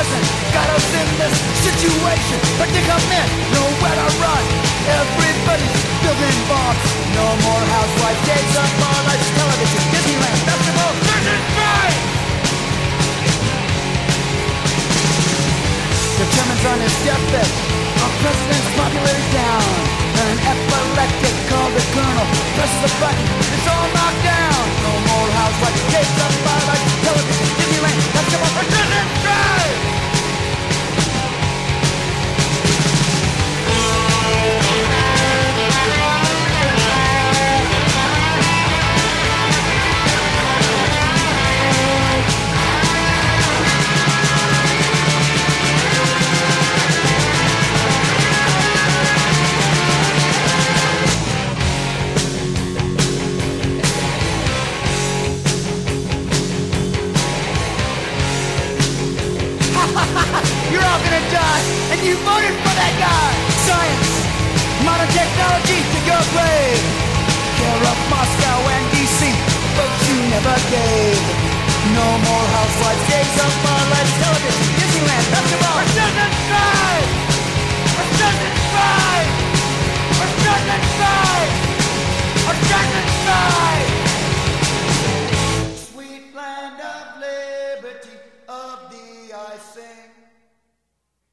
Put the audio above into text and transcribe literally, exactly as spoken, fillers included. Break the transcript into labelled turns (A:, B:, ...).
A: present got us in this situation. Predicament, nowhere to run. Everybody's building bombs. No more housewives, days of bar lights, television, Disneyland, festival, this is right! Determines on his deathbed, our president's popularity down. An epileptic called the colonel presses a button, it's all knocked down. No more housewives, days of bar lights, television, Disneyland, festival, this is right! You're all gonna die, and you voted for that guy! Science, modern technology to your grave. Care of Moscow and D C, votes you never gave. No more housewives, days of